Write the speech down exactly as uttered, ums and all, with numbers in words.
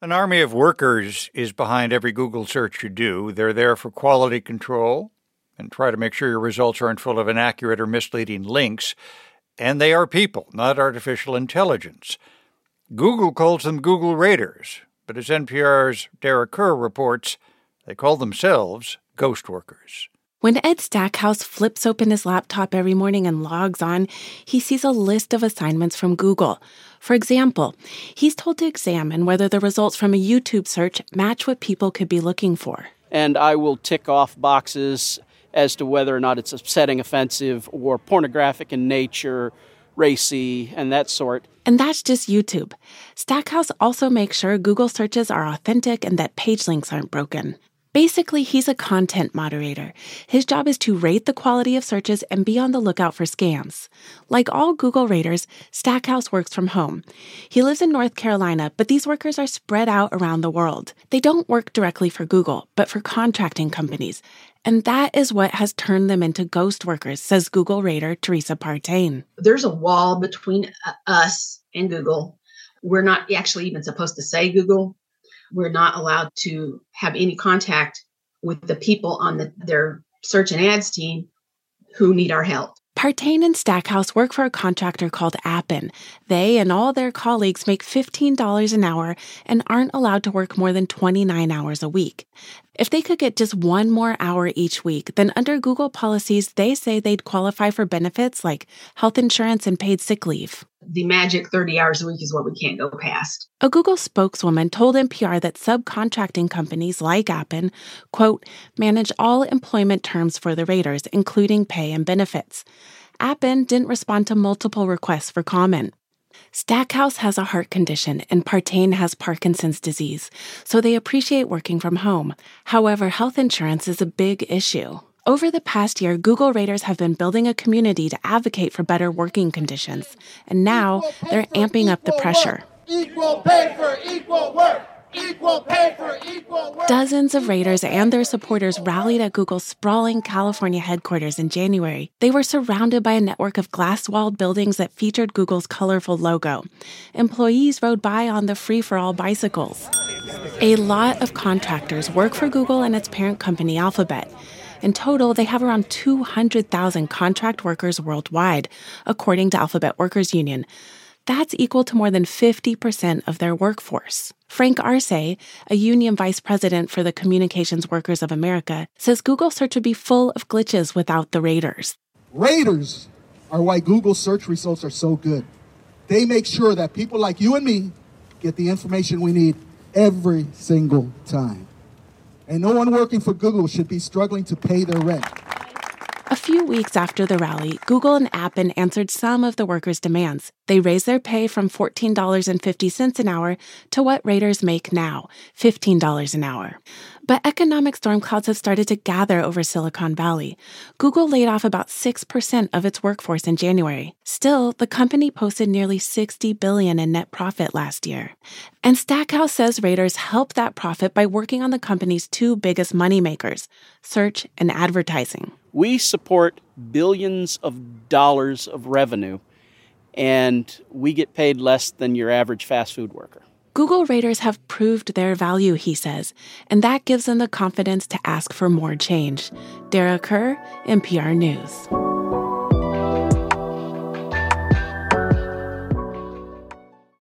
An army of workers is behind every Google search you do. They're there for quality control and try to make sure your results aren't full of inaccurate or misleading links. And they are people, not artificial intelligence. Google calls them Google Raiders, but as N P R's Dara Kerr reports, they call themselves ghost workers. When Ed Stackhouse flips open his laptop every morning and logs on, he sees a list of assignments from Google. For example, he's told to examine whether the results from a YouTube search match what people could be looking for. And I will tick off boxes as to whether or not it's upsetting, offensive, or pornographic in nature, racy, and that sort. And that's just YouTube. Stackhouse also makes sure Google searches are authentic and that page links aren't broken. Basically, he's a content moderator. His job is to rate the quality of searches and be on the lookout for scams. Like all Google raters, Stackhouse works from home. He lives in North Carolina, but these workers are spread out around the world. They don't work directly for Google, but for contracting companies. And that is what has turned them into ghost workers, says Google Raider Teresa Partain. There's a wall between us and Google. We're not actually even supposed to say Google. We're not allowed to have any contact with the people on the, their search and ads team who need our help. Partain and Stackhouse work for a contractor called Appen. They and all their colleagues make fifteen dollars an hour and aren't allowed to work more than twenty-nine hours a week. If they could get just one more hour each week, then under Google policies, they say they'd qualify for benefits like health insurance and paid sick leave. The magic thirty hours a week is what we can't go past. A Google spokeswoman told N P R that subcontracting companies like Appen, quote, manage all employment terms for the raters, including pay and benefits. Appen didn't respond to multiple requests for comment. Stackhouse has a heart condition and Partain has Parkinson's disease, so they appreciate working from home. However, health insurance is a big issue. Over the past year, Google Raiders have been building a community to advocate for better working conditions, and now they're amping up the pressure. Equal pay for equal work! Equal pay for equal work! Dozens of Raiders and their supporters rallied at Google's sprawling California headquarters in January. They were surrounded by a network of glass-walled buildings that featured Google's colorful logo. Employees rode by on the free-for-all bicycles. A lot of contractors work for Google and its parent company, Alphabet. In total, they have around two hundred thousand contract workers worldwide, according to Alphabet Workers Union. That's equal to more than fifty percent of their workforce. Frank Arce, a union vice president for the Communications Workers of America, says Google search would be full of glitches without the Raiders. Raiders are why Google search results are so good. They make sure that people like you and me get the information we need every single time. And no one working for Google should be struggling to pay their rent. A few weeks after the rally, Google and Appen answered some of the workers' demands. They raised their pay from fourteen dollars and fifty cents an hour to what Raiders make now, fifteen dollars an hour. But economic storm clouds have started to gather over Silicon Valley. Google laid off about six percent of its workforce in January. Still, the company posted nearly sixty billion dollars in net profit last year. And Stackhouse says Raiders help that profit by working on the company's two biggest moneymakers, search and advertising. We support billions of dollars of revenue, and we get paid less than your average fast food worker. Google Raiders have proved their value, he says, and that gives them the confidence to ask for more change. Dara Kerr, N P R News.